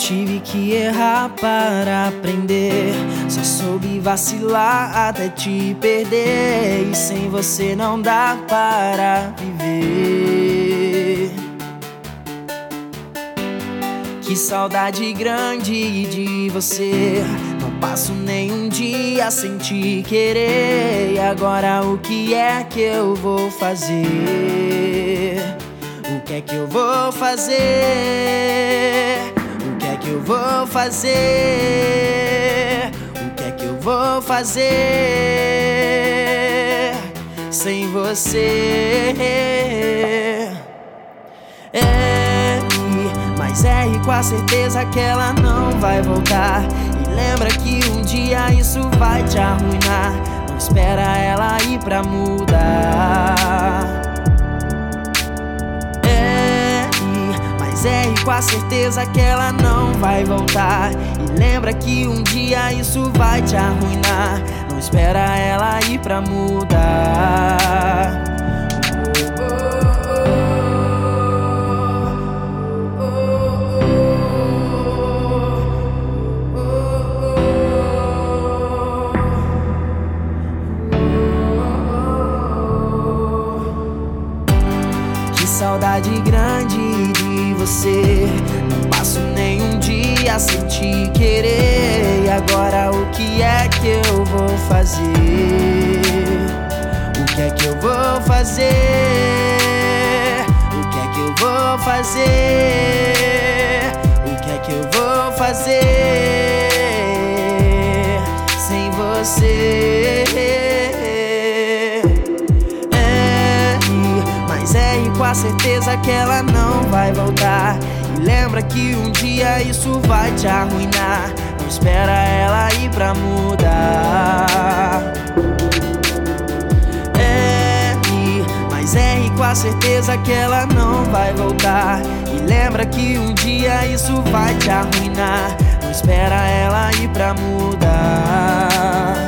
tive que errar para aprender. Só soube vacilar até te perder. E sem você não dá para viver. Que saudade grande de você. Não passo nenhum dia sem te querer. E agora o que é que eu vou fazer? O que é que eu vou fazer? O que é que eu vou fazer? O que é que eu vou fazer sem você? Mas erre com a certeza que ela não vai voltar. E lembra que um dia isso vai te arruinar. Não espera ela ir pra mudar. Erre com a certeza que ela não vai voltar. E lembra que um dia isso vai te arruinar. Não espera ela ir pra mudar. Que saudade grande de você. Não passo nenhum dia sem te querer. E agora o que é que eu vou fazer? O que é que eu vou fazer? O que é que eu vou fazer? O que é que eu vou fazer sem você? Erre com a certeza que ela não vai voltar. E lembra que um dia isso vai te arruinar. Não espera ela ir pra mudar. Mas erre com a certeza que ela não vai voltar. E lembra que um dia isso vai te arruinar. Não espera ela ir pra mudar.